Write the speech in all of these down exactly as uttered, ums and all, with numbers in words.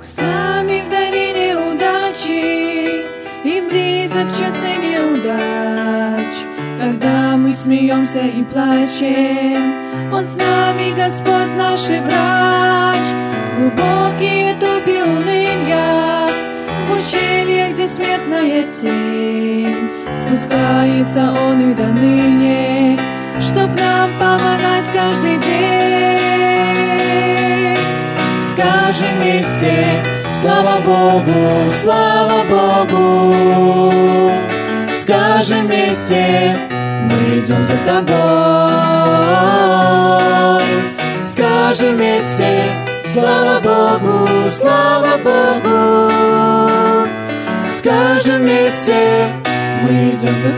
Бог с нами в долине удачи, и близок в часы неудач. Когда мы смеемся и плачем, Он с нами, Господь наш и врач. Глубокие топи уныния, в ущелье, где смертная тень, спускается Он и до ныне, чтоб нам помогать каждый день. Скажем вместе: слава Богу, слава Богу. Скажем вместе: мы идем за Тобой. Скажем вместе: слава Богу, слава Богу. Скажем вместе: мы идем за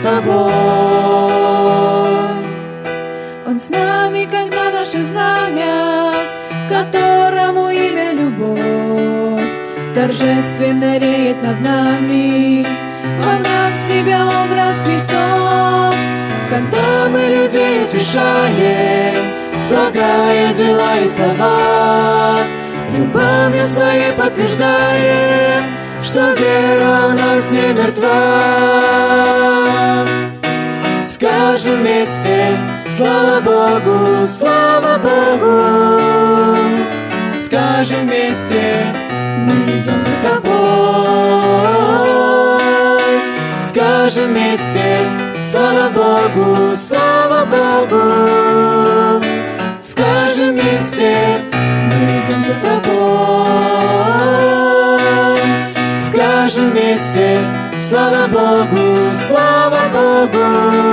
Тобой. Он с нами, когда наше знамя, которому имя любовь, торжественно реет над нами, вобрав в себя образ Христов. Когда мы людей утешаем, слагая дела и слова, любовью своей подтверждаем, что вера у нас не мертва. Скажем вместе: слава Богу, слава Богу. Скажем вместе: мы идем за Тобой. Скажем вместе: слава Богу, слава Богу. Скажем вместе: мы идем за Тобой. Скажем вместе: слава Богу, слава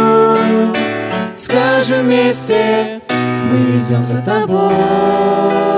Богу. Скажем вместе: мы идем за Тобой.